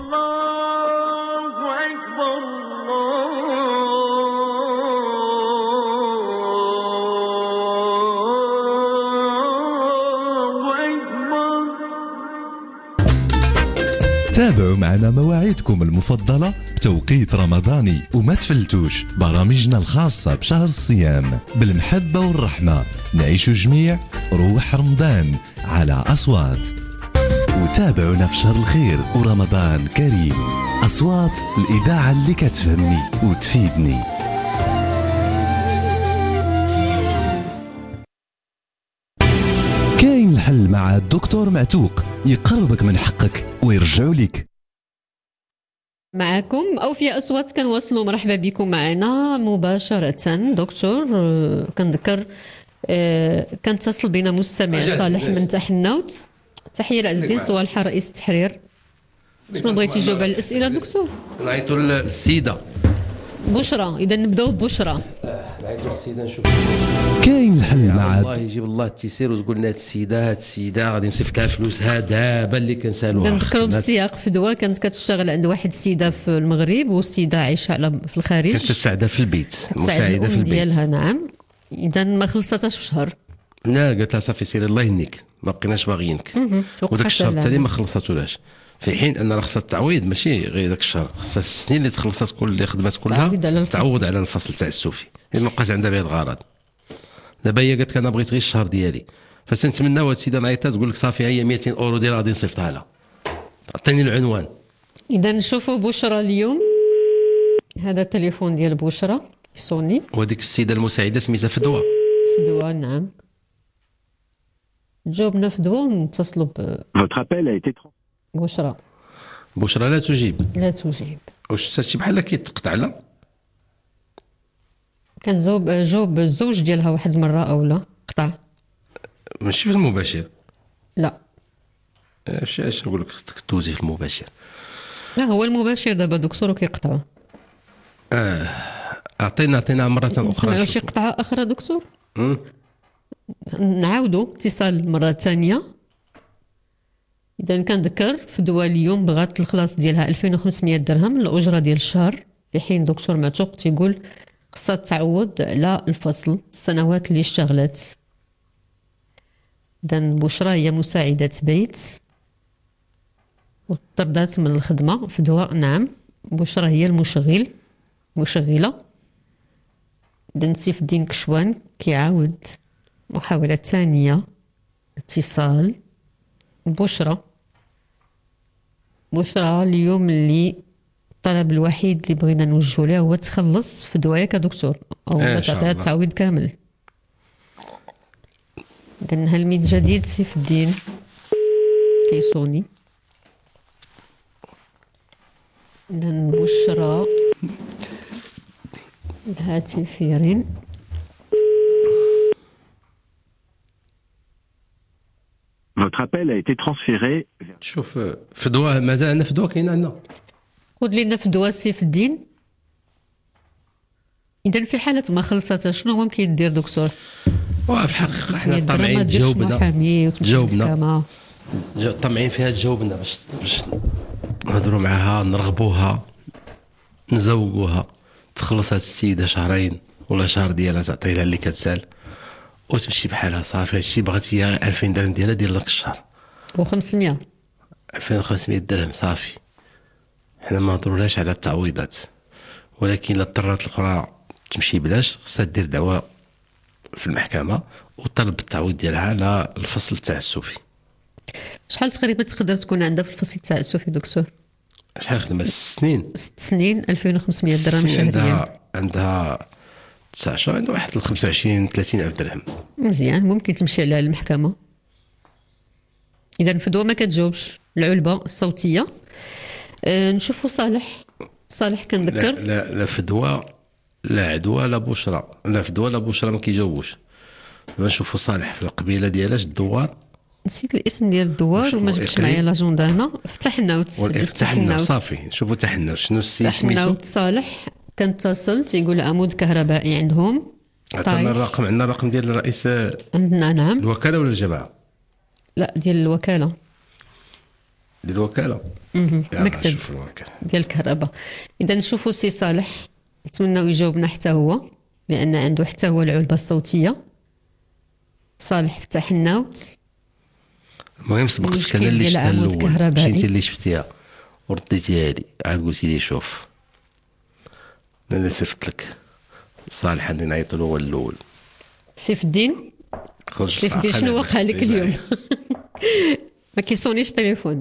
تابعوا معنا مواعيدكم المفضلة بتوقيت رمضاني، وما تفلتوش برامجنا الخاصة بشهر الصيام. بالمحبة والرحمة نعيش جميع روح رمضان على أصوات. وتابعونا في شهر الخير ورمضان كريم. أصوات الإذاعة اللي كتفهمني وتفيدني. كاين الحل مع الدكتور معتوق، يقربك من حقك ويرجعوا لك. معكم أوفياء أصوات كنواصلوا. مرحبا بكم معنا مباشرة دكتور. كنذكر كنتصل بنا مستمع صالح من تحنوت. تحية لعز الدين صوالحة رئيس التحرير. شنو بغيتي تجاوب على الأسئلة دكتور؟ نعيطوا للسيدة بشرى. إذا نبداو ببشرى. نعيطوا للسيدة نشوف كاين الحل مع الله يجيب الله التيسير وتقول لنا هاد السيدة غادي نصيفط لها فلوسها دابا اللي كنسالوها. نذكروا بالسياق. فدوى كانت كتشتغل عند واحد السيدة في المغرب، والسيدة عايشة في الخارج. كانت تساعدها في البيت، مساعدة في البيت ديالها. نعم. إذا ما خلصتهاش في شهر. لا قالت لها صافي سيري الله يهنيك ما بقيناش باغيينك. وداك الشهر التالي ما خلصتولاش، في حين ان راه خصها التعويض ماشي غير داك الشهر، خصها السنين اللي تخلصات كل اللي خدمات كلها تعوض على الفصل تاع السوفي اللي ما بقاش عندها به الغرض. دابا هي قالت لك انا بغيت غير الشهر ديالي، فسنتمناو هاد السيده نعيطها تقول لك صافي هي 200 اورو ديال غادي نصيفطها لها. عطيني العنوان. اذا نشوفوا بشرى اليوم. هذا التليفون ديال بشرى يصوني، وهذيك السيده المساعده سميتها فدوى. فدوى نعم. جاوبنا فدوى ونتصلوا ب بشرى. بشرى لا تجيب. لا تجيب. واش هادشي بحال كيتقطع لا؟ كان جاوب الزوج ديالها واحد المره او لا قطع. ماشي في المباشر. لا. اش نقول لك دوزي في المباشر. لا هو المباشر دابا دكتور كيقطعوا. اعطينا مره اخرى. نسمعوا شي قطعه اخرى دكتور. نعاودوا اتصال مره ثانيه. اذا كنذكر فدوى اليوم بغات الخلاص ديالها 2500 درهم الاجره ديال الشهر، في حين دكتور معتوق تيقول خصها تعوض على الفصل السنوات اللي اشتغلت. اذا بشرى هي مساعده بيت وطردات من الخدمه. فدوى نعم. بشرى هي مشغله. اذا سيف الدين كشوان كيعاود محاوله ثانيه اتصال. بشرى اليوم اللي الطلب الوحيد اللي بغينا نوجهه له هو تخلص في دواياك دكتور، او تعطيها التعويض كامل. اذا هل من جديد سيف الدين كيصوني؟ اذا بشرى الهاتف يرن. Votre appel a été transféré. شوف فدوى مازال عندنا فدوى كاين عندنا. خذ لنا فدوى سيف الدين. إذا في حالة ما خلصتها شنو ممكن يدير دكتور؟ في الحقيقة حنا طامعين تجاوبنا طامعين فيها تجاوبنا باش نهضروا معها نرغبوها نزوقوها تخلص هاد السيدة شهرين ولا شهر ديالها تعطي لها اللي كتسال وتمشي بحالها. صافي هادشي بغات هي 2000 درهم ديالها دير لك الشهر و500 2500 درهم صافي. حنا ما نهضرولهاش على التعويضات، ولكن لا اضطرات الاخرى تمشي بلاش خصها دير دعوة في المحكمة وطلب التعويض ديالها على الفصل تاع السوفي. شحال تقريبا تقدر تكون عندها في الفصل تاع السوفي دكتور؟ شحال خدمة 6 سنين 6 سنين 2500 درهم شهريا. عندها 19 عنده واحد 25 30 ألف درهم. مزيان، ممكن تمشي على المحكمة. إذا الفدوى ما كتجاوبش العلبة الصوتية. نشوفوا صالح كنذكر. لا فدوى لا عدوى لا بشرى، لا فدوى لا بشرى ما كيجاوبوش. دابا نشوفوا صالح في القبيله ديالاش الدوار. نسيت الاسم ديال الدوار وما جبتش معايا لاجوندا هنا. فتح النوت صافي نشوفوا تحناوت شنو السي سميتو. تحناوت صالح كنتصل تيقول عمود كهربائي عندهم. عطانا الرقم، عندنا الرقم ديال الرئيس عندنا. نعم. الوكاله ولا الجماعه؟ لا ديال الوكاله. ديال الوكاله. مكتب ديال الكهرباء. اذا نشوفوا السي صالح، نتمنى يجاوبنا حتى هو لان عنده حتى هو العلبه الصوتيه. صالح فتح النوت. المهم سبقتك انا اللي شفتها الاول، مشيتي اللي شفتيها ورديتيها لي عاد قلتي لي شوف انا صيفط لك صالح عندي نعيط له هو الاول. سيف الدين شنو وقع لك اليوم؟ ما كيصونيش التليفون.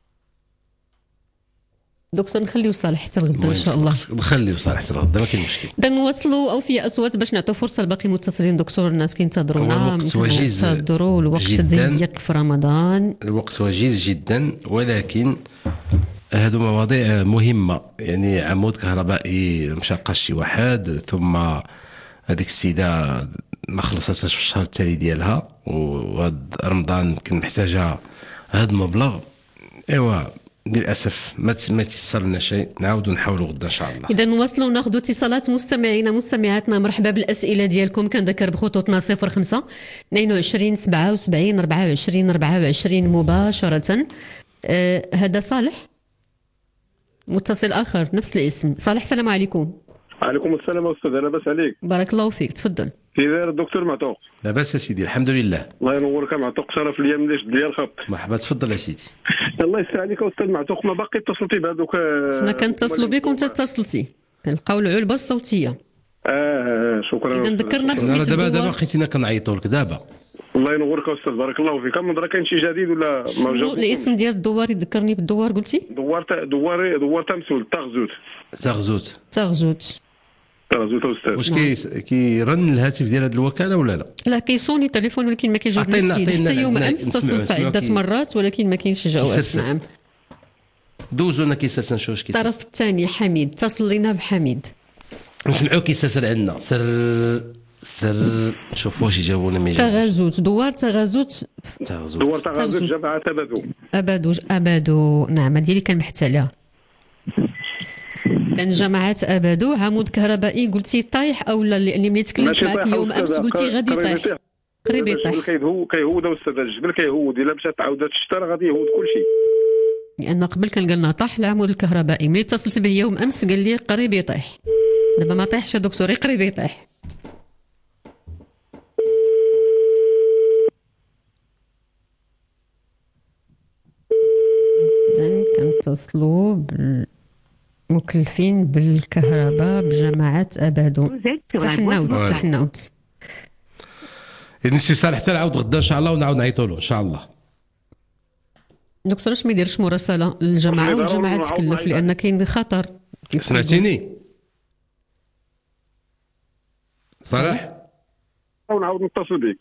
دكتور نخليو صالح حتى الغدا ان شاء الله. نخليو صالح حتى الغدا ما كاين مشكل. اذا نواصلوا او في اصوات باش نعطيو فرصه لباقي متصلين. دكتور الناس كينتظرونا، ينتظروا الوقت ضيق في رمضان. الوقت وجيز جدا، ولكن هادو مواضيع مهمه. يعني عمود كهربائي مشى شي واحد، ثم هذيك السيده ما خلصتش في الشهر التالي ديالها، وهاد رمضان كان محتاجه هاد المبلغ. ايوا للاسف ما تيصل لنا شيء. نعاودوا نحاولوا غدا ان شاء الله. اذا نواصلوا وناخذوا اتصالات مستمعينا مستمعاتنا. مرحبا بالاسئله ديالكم. كنذكر بخطوطنا 05 22 77 24 24 مباشره. هذا صالح. متصل اخر نفس الاسم. صالح السلام عليكم. وعليكم السلام استاذ، لاباس عليك؟ بارك الله فيك، تفضل. كي داير الدكتور معتوق؟ لاباس يا سيدي الحمد لله. الله ينورك معتوق، شرف ليا ملي شد ليا الخط. مرحبا تفضل يا سيدي. الله يسر عليك استاذ معتوق. ما باقي اتصلتي بهذوك؟ حنا كنتصلوا بك وانت اتصلتي، كنلقاو العلبه الصوتيه. شكرا. اذا ذكرنا بسميت الدوار. دابا خيتينا كنعيطوا لك دابا. الله ينورك استاذ، بارك الله فيك. من درا كاين شي جديد ولا ما جاوبش؟ الاسم ديال الدوار يذكرني بالدوار قلتي؟ دوار تمسول تغزوت استاذ. واش كيرن الهاتف ديال هذه الوكاله ولا لا؟ لا كيصوني التليفون ولكن ما كيجاوبني السيد. حتى يوم امس اتصلت عده مرات ولكن ما كاينش جواب. نعم دوزو لنا كيسات نشوف واش كيسات. الطرف الثاني حميد، اتصل لينا بحميد نسمعوا كيسات عندنا. سر شوف واش يجاوبونا. مي تغازوت دوار تغازوت جماعه ابادو. نعم هذه اللي كنبحث عليها. كان جماعة أبادو عمود كهربائي. قلتي طايح أو لا؟ لأني ملي تكلمت معك يوم أمس قلتي غادي يطيح. قريب يطيح. كيهود أستاذ الجبل كيهود. إلا مشات عاودت الشتا غادي يهود كلشي. لأن قبل كان قالنا طاح العمود الكهربائي، ملي اتصلت به يوم أمس قال لي قريب يطيح. دابا ما طيحش يا دكتور، قريب يطيح. إذن كنتصلوا مكلفين بالكهرباء بجماعة أبادو. تحناوت. إذن السي صالح حتى نعاود غدا إن شاء الله ونعاود نعيطوا له إن شاء الله. دكتور اش ما يديرش مراسلة للجماعة والجماعة تكلف لأن كاين خطر. سمعتيني؟ صالح؟ ونعاود نتصل بك.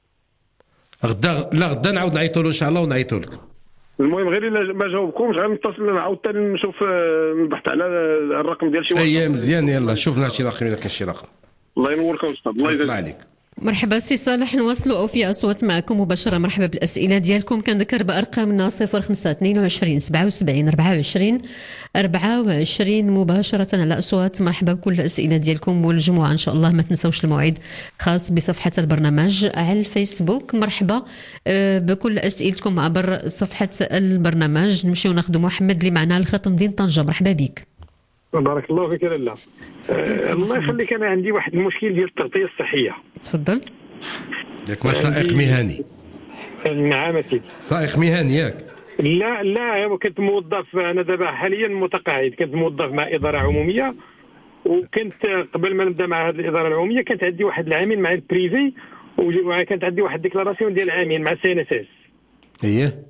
غدا نعاود نعيطوا له إن شاء الله ونعيطوا لك. المهم غير الا ما جاوبكمش غنتصل نعاود ثاني نشوف نبحث على الرقم ديال شي واحد. اييه مزيان. يلا شوفنا شي رقم الا كان شي رقم. الله ينورك استاذ. الله يجزاك عليك. مرحبا سي صالح، نواصلوا او في اصوات معكم مباشره. مرحبا بالاسئله ديالكم. كنذكر بارقامنا 05 22 77 24 24 مباشره على اصوات. مرحبا بكل الاسئله ديالكم والجمعه ان شاء الله ما تنسوش الموعد خاص بصفحه البرنامج على الفيسبوك. مرحبا بكل اسئلتكم عبر صفحه البرنامج. نمشيو ناخذ محمد اللي معنا الخط مدينه طنجه. مرحبا بك. بارك الله فيك. لاله الله يخليك، انا عندي واحد المشكل ديال التغطيه الصحيه. تفضل. ياك ما سائق مهني؟ نعم سيدي سائق مهني ياك؟ لا كنت موظف. انا دابا حاليا متقاعد. كنت موظف مع اداره عموميه، وكنت قبل ما نبدا مع هذه الاداره العموميه كانت عندي واحد العامين مع البريفي، وكانت عندي واحد ديكلاراسيون ديال العامين مع سي ان اس اس. اييه.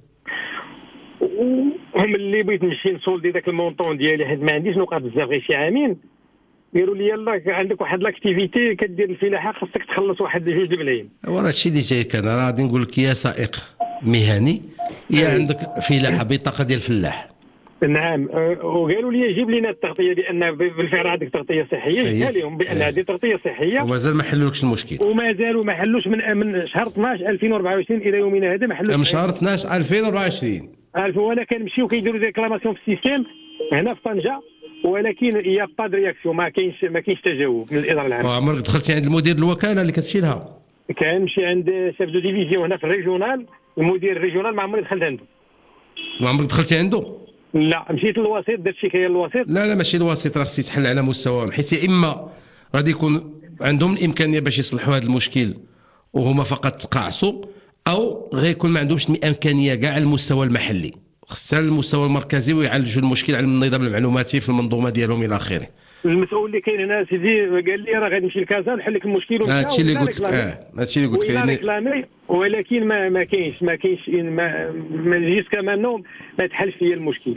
هم اللي بغيت نمشي نسولدي داك المونطون ديالي حيت ما عنديش نقاط بزاف غير شي عامين. قالوا لي يلا عندك واحد لاكتيفيتي كدير الفلاحه خاصك تخلص واحد 2 الملايين. وراه هادشي اللي جاي كان راه غادي نقول لك يا سائق مهني يا عندك فلاحه بطاقه ديال الفلاح. نعم وقالوا لي جيب لنا التغطيه بان بالفعل عندك تغطيه صحيه. جبنا لهم بان هذه تغطيه صحيه ومازال ما حلولكش المشكل. ومازالوا ما حلوش من شهر 12 2024 الى يومنا هذا ما حلوش. من شهر 12 2024 وانا كنمشيو كيديروا ريكلاماسيون في السيستيم هنا في طنجه ولكن يا با د رياكسيون ما كاينش تجاوب من الاداره العامه. عمرك دخلتي عند المدير الوكاله اللي كتمشي لها؟ كنمشي عند شيف دو ديفيزيون هنا في الريجيونال. المدير الريجيونال ما عمري دخلت عنده. ما عمرك دخلتي عنده؟ لا مشيت للوسيط درت شكايه للوسيط. لا ماشي الوسيط راه خصك تحل على مستواهم حيت يا اما غادي يكون عندهم الامكانيه باش يصلحوا هذا المشكل وهما فقط تقاعسوا او غيكون ما عندهمش الامكانيه كاع على المستوى المحلي. خصها المستوى المركزي ويعالجوا المشكل على النظام المعلوماتي في المنظومه ديالهم الى اخره. المسؤول اللي كاين هنا سيدي قال لي راه غادي نمشي لكازا نحل لك المشكل. هادشي اللي قلت هادشي اللي قلت لك ولكن ما كاينش ما جيس كمان ما تحلش فيا المشكل.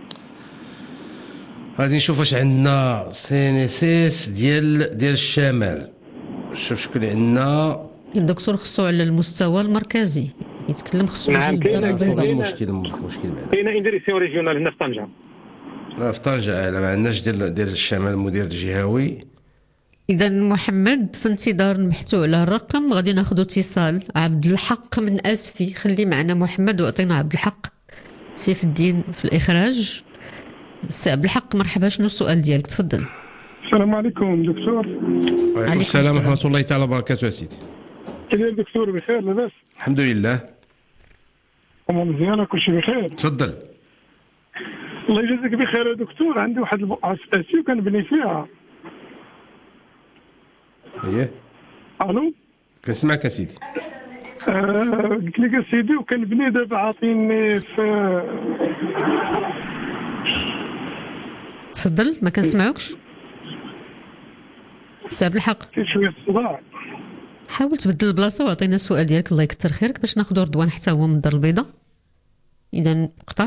غادي نشوف واش عندنا سينيسيس ديال الشمال. شوف شكون عندنا. الدكتور خصو على المستوى المركزي يتكلم خصو يجي للدار البيضاء. المشكل كاينه انديريسيون ريجيونال هنا في طنجه. لا في طنجه ما عندناش ديال الشمال المدير الجهوي. اذا محمد في انتظار نبحثوا على الرقم غادي ناخذوا اتصال. عبد الحق من اسفي خلي معنا محمد واعطينا عبد الحق. سيف الدين في الاخراج. سي عبد الحق مرحبا شنو السؤال ديالك تفضل. السلام عليكم دكتور. وعليكم السلام ورحمه الله تعالى وبركاته يا سيدي. كيف دكتور بخير لاباس؟ الحمد لله. مزيانه كلشي بخير. تفضل. الله يجازيك بخير يا دكتور. عندي واحد البقعه سباسي وكنبني فيها. اييه. الو كنسمعك سيدي. قلت لك سيدي وكنبني دابا عاطيني في. تفضل ما كنسمعوكش سي عبد الحق. شويه الصداع. حاول تبدل البلاصه وعطينا السؤال ديالك الله يكثر خيرك باش ناخذ رضوان حتى هو من الدار البيضاء. اذا قطع.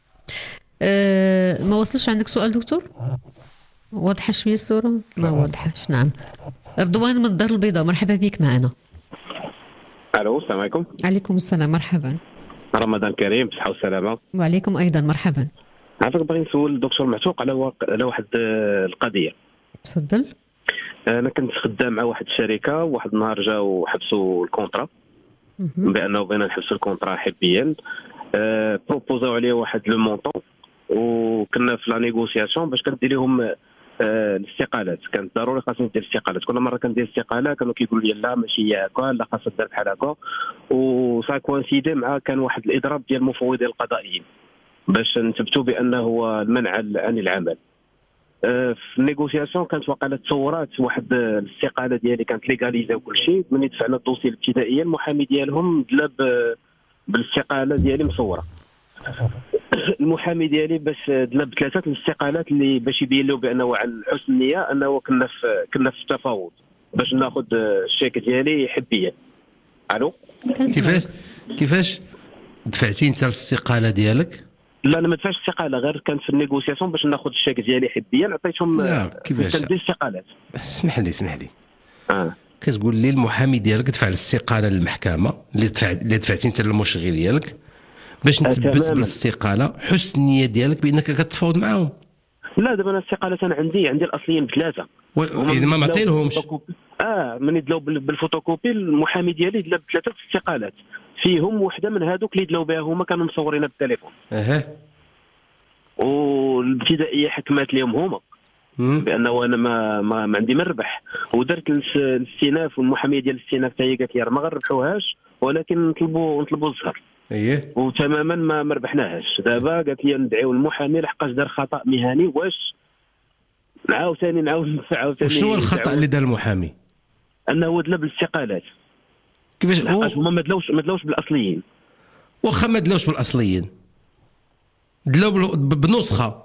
ما وصلش عندك سؤال دكتور؟ واضحه شويه الصوره؟ ما واضحاش. نعم رضوان من الدار البيضاء مرحبا بك معنا. الو السلام عليكم. عليكم السلام مرحبا. رمضان كريم بصحه وسلامه. وعليكم ايضا مرحبا. عافاك باغي نسول الدكتور معتوق على واحد القضيه. تفضل. انا كنت خدام مع واحد الشركه وواحد النهار جاو حبسوا الكونطرا بانه بغينا نحبسوا الكونطرا حبيا. بروبوزاو عليه واحد لو مونطون وكنا في لا نيغوسياسيون باش كندير لهم الاستقالات. كانت ضروري خاصني ندير الاستقالات. كل مره كندير استقاله كانوا كيقولوا لي لا ماشي هي هكا لا خاصها دير بحال هكا. وصا كوانسيدي مع كان واحد الاضراب ديال المفوضين القضائيين باش نثبتوا بانه هو المنع عن العمل. في النيغوسياسيون كانت وقعت تصورات واحد الاستقاله ديالي كانت ليغاليزا وكل شيء. ملي دفعنا الدوسي الابتدائيه المحامي ديالهم دلا بالاستقاله ديالي مصوره. المحامي ديالي باش دلا بثلاثه الاستقالات اللي باش يبين له بانه عن حسن النيه انه كنا في تفاوض باش ناخذ الشيك ديالي حبيا. الو كيفاش دفعتي انت الاستقاله ديالك؟ لا انا ما دفعتش استقاله غير كانت في النيغوسياسيون باش ناخذ الشيك ديالي حبيا عطيتهم. لا كيفاش كندير استقالات؟ اسمح لي كتقول لي المحامي ديالك دفع الاستقاله للمحكمه اللي دفعتي انت للمشغل ديالك باش نثبت بالاستقاله حسن النيه ديالك بانك كتفاوض معاهم. لا دابا انا الاستقالات انا عندي الاصليين بثلاثه. اذا ما معطيلهمش. من يدلاو بالفوتوكوبي المحامي ديالي دلا بثلاثه استقالات فيهم وحده من هذوك اللي دلاو بها هما كانوا مصورينها بالتليفون. والابتدائيه حكمات لهم هما بانه انا ما عندي مربح. ودرت الاستئناف والمحاميه ديال الاستئناف حتى هي قالت لي ما غنربحوهاش ولكن نطلبوا الزهر. وتماما ما ربحناهاش. دابا قالت لي ندعيو المحامي لحقاش دار خطا مهني. واش عاوتاني نعاود شنو الخطا اللي دار المحامي؟ انه دلا بالاستقالات. كيفاش هما ما دلاوش بالاصليين؟ واخا ما دلاوش بالاصليين دلاو بنسخه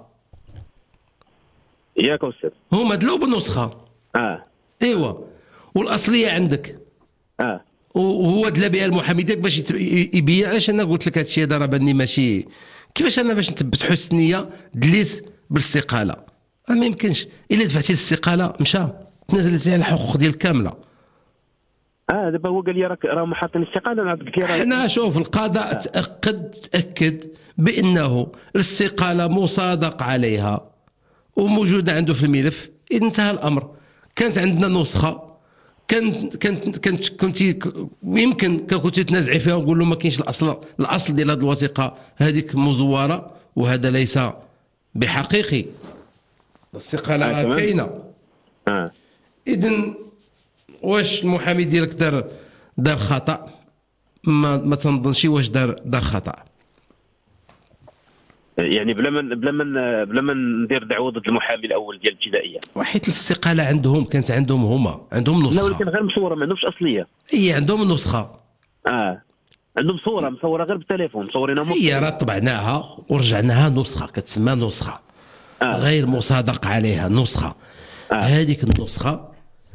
ياك استاذ. هما دلاو بنسخه. ايوا والاصليه عندك. وهو دلا بها المحامي ديالك باش يبيع. علاش انا قلت لك هذا الشيء هذا راه باني ماشي كيفاش انا باش نثبت حسن النيه دليت بالاستقاله. ما يمكنش. الا دفعتي الاستقاله مشى تنازلتي على الحقوق ديالك كامله. دابا هو قال لي راك راهم حاطين الاستقاله. انا قلت له حنا شوف القضاء تاكد بانه الاستقاله مصادق عليها وموجوده عنده في الملف. اذا انتهى الامر. كانت عندنا نسخه كنتي يمكن كنتي تنازعي فيها ونقول له ما كاينش الاصل ديال هذه الوثيقه هذيك مزوره وهذا ليس بحقيقي. الاستقاله كاينه. اذا واش المحامي ديالك دار خطا؟ ما تنظنش واش دار خطا. يعني بلا ما ندير دعوه ضد المحامي الاول ديال الابتدائيه. وحيت الاستقاله عندهم عندهم نسخه. لا ولكن غير مصوره ما عندهمش اصليه. هي عندهم نسخه. عندهم صوره مصوره غير بالتليفون مصورينها. هي راه طبعناها ورجعناها نسخه كتسمى نسخه غير مصادق عليها نسخه. هذيك النسخه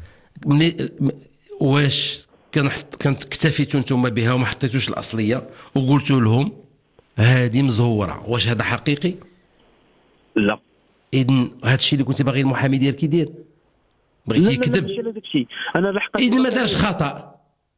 واش كانت اكتفيتوا انتم بها وما حطيتوش الاصليه وقلتوا لهم هذه مزوره؟ واش هذا حقيقي؟ لا. اذن هذا الشيء اللي كنت باغي المحامي ديالك يدير بغيتي يكذب؟ لا داك الشيء انا لحقت. اذن ما دارش خطا.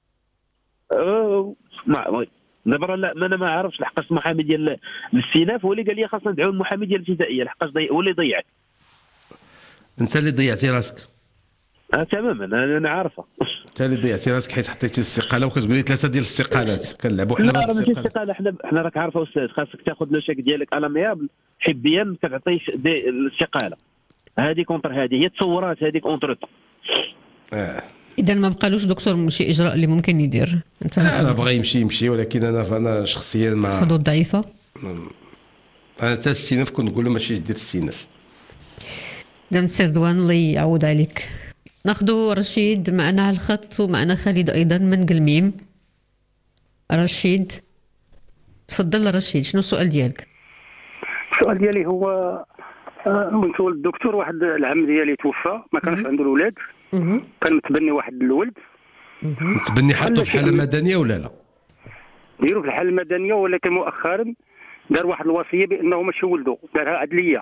دابا لا انا ما عارفش لحقاش المحامي ديال الاستئناف هو اللي قال لي خاصنا ندعوا المحامي ديال الابتدائيه لحقاش هو اللي ضيعك. انت اللي ضيعتي راسك. تماما انا عارفه. انت اللي ضيعتي راسك حيت حطيتي الاستقاله وكتقولي 3 ديال الاستقالات كنلعبوا حنا بهذه الاستقاله. حنا راك عارفه استاذ خاصك تاخذ لو شيك ديالك الاميابل حبيا كتعطي الاستقاله هذه كونتر هذه هي تصورات هذيك اونتر. اذا ما بقالوش دكتور شي اجراء اللي ممكن يدير؟ انا بغى يمشي ولكن انا شخصيا ما حدود ضعيفه. انا حتى السينف كنت نقول له ماشي دير السينف. اذا سير دوان الله يعوض عليك. ناخذ رشيد معنا على الخط ومعنا خالد ايضا من قلميم. رشيد تفضل. رشيد شنو السؤال ديالك؟ السؤال ديالي هو نسول الدكتور. واحد العم ديالي توفى ما كانش عنده الاولاد، كان متبني واحد الولد. متبني حطه في الحاله المدنيه ولا لا؟ ديروا في الحاله المدنيه ولكن مؤخرا دار واحد الوصيه بانه ماشي ولده، دارها عدليه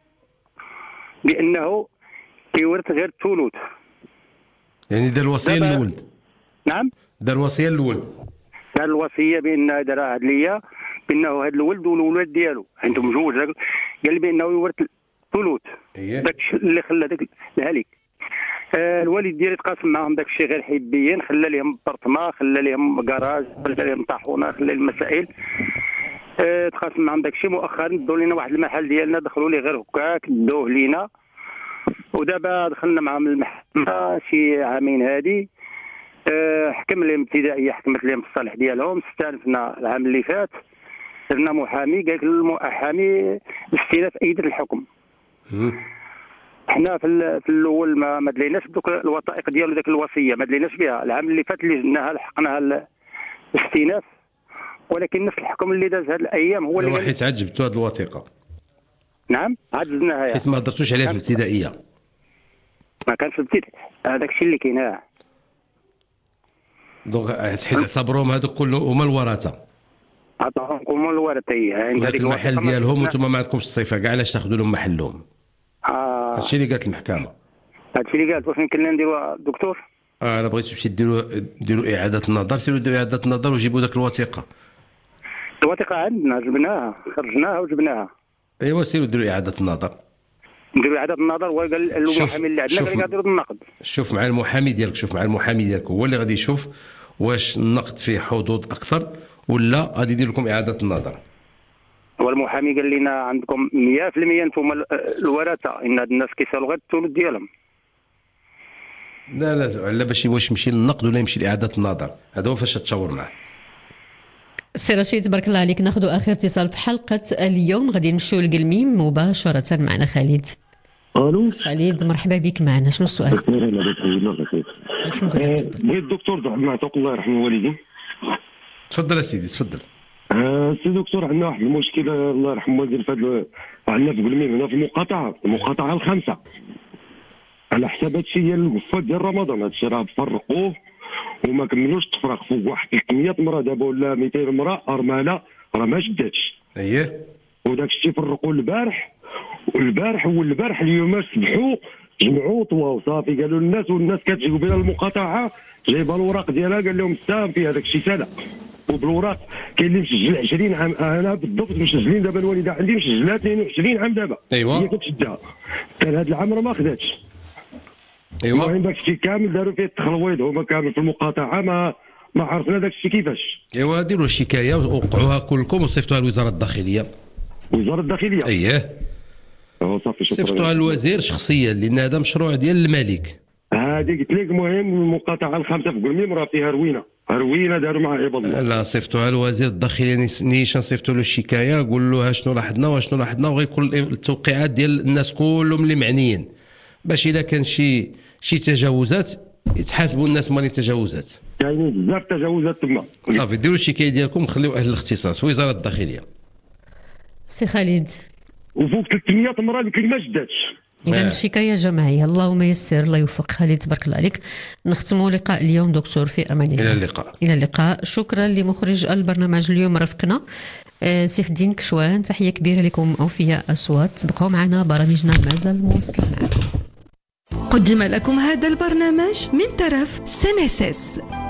بانه كيورث غير الثلث. يعني دار الوصيه للولد؟ نعم دار الوصيه للولد. دار الوصيه بان دارها عدليه بانه هذا الولد والولاد ديالو عندهم جوج، قال بانه يورث الثلث. داك اللي خلى داك الهالك. الوالد ديالي تقاسم معاهم داك الشيء غير حبيا، خلى لهم برطمه، خلى لهم كراج، خلى لهم طاحونه، خلى لهم مسائل. تقاسم معاهم داك الشيء. مؤخرا داو لنا واحد المحل ديالنا دخلوا لي غير هكاك دوه لينا، ودابا دخلنا معاهم المحكمه شي عامين هادي. حكم لهم ابتدائيه، حكمت لهم الصالح ديالهم. استانفنا العام اللي فات، درنا محامي، قال المحامي الاستئناف ايد الحكم. حنا في الاول ما دليناش بدوك الوثائق ديالو داك الوصيه، ما دليناش بها. العام اللي فات اللي جبناها لحقناها الاستئناف، ولكن نفس الحكم اللي داز هذه الايام هو اللي حيت عجبتوا هذه الوثيقه. نعم عجزناها حيت ما هضرتوش عليها في الابتدائيه. ما كان في الابتدائيه هذاك الشيء اللي كاين. دونك حيت اعتبروهم هذوك كله هما الورثه. عطاهم هما الورثه. يعني هذاك المحل ديالهم وانتم ما عندكمش الصفه كاع، علاش تاخذوا لهم محلهم؟ هادشي اللي قالت المحكمه. هادشي اللي قالت. واش يمكن نديروا دكتور؟ انا بغيت تمشي ديروا اعاده النظر. سيروا ديروا اعاده النظر وجيبوا داك الوثيقه. الوثيقه عندنا جبناها، خرجناها وجبناها. ايوا سيروا ديروا اعاده النظر. نديروا اعاده النظر. وقال المحامي اللي عندنا قال يديروا النقد. شوف مع المحامي ديالك، هو اللي غادي يشوف واش النقد فيه حدود اكثر ولا غادي يدير لكم اعاده النظر. والمحامي قال لنا عندكم 100% انتم الورثه، ان هاد الناس كيسالوا غير الثلث ديالهم. لا باش واش يمشي للنقد ولا يمشي لاعاده النظر، هذا هو فاش تشاور معاه. سي رشيد تبارك الله عليك. ناخذ اخر اتصال في حلقه اليوم، غادي نمشيو للقلميم مباشره. معنا خالد. الو خالد مرحبا بك معنا. شنو السؤال؟ الحمد لله. بغيت الدكتور عبد المعتوق الله يرحم الوالدين. تفضل سيدي تفضل. سي دكتور عندنا واحد المشكل الله يرحم والدين عندنا في قلميم هنا في المقاطعه الخامسه على حساب هادشي ديال الوفات ديال رمضان. هادشي راه فرقوه وما كملوش التفرق فوق واحد 300 مرة دابا ولا 200 مرة ارمله راه ما شداتش. اييه. وداك الشيء فرقوا البارح والبارح اليوم صبحوا جمعوا طوا وصافي قالوا للناس، والناس كتجيب بها المقاطعه جايبه الوراق ديالها، قال لهم السهم في هذاك الشيء سنه، وبالوراق كاين اللي مسجل 20 عام. انا بالضبط مسجلين دابا، الوالده عندي مسجلها 22 عام دابا. ايوا هي كتشدها حتى هذا العام ما خداتش. ايوا المهم داك الشيء كامل داروا فيه التخلويض، هما كامل في المقاطعه ما عرفنا داك الشيء كيفاش. ايوا ديروا الشكايه ووقعوها كلكم وصيفطوها للوزاره الداخليه. وزاره الداخليه اييه صافي صيفطوها للوزير شخصيا، لان هذا مشروع ديال الملك. هذه قلت لك. المهم المقاطعه الخامسه في قلميم راه فيها روينه داروا مع عباد الله. لا صيفطوها لوزير الداخليه نيشان، صيفطوا له الشكايه، قول له شنو لاحظنا وشنو لاحظنا، وغيكون التوقيعات ديال الناس كلهم اللي معنيين، باش اذا كان شي تجاوزات يتحاسبوا الناس مالين تجاوزات. كاينين بزاف تجاوزات تما. صافي ديروا الشكايه ديالكم، خليو اهل الاختصاص وزاره الداخليه. سي خالد وفوق 300 مرة قلت لك ما شداتش. إذا الشكاية جماعية. اللهم يسر، الله يوفق خالد، تبارك الله عليك. نختموا لقاء اليوم دكتور في أمان الله. إلى اللقاء. شكرا لمخرج البرنامج اليوم رفقنا سيف الدين كشوان. تحية كبيرة لكم أوفياء أصوات. بقوا معنا، برامجنا مازال مواصلة معكم. قدم لكم هذا البرنامج من طرف سنسس.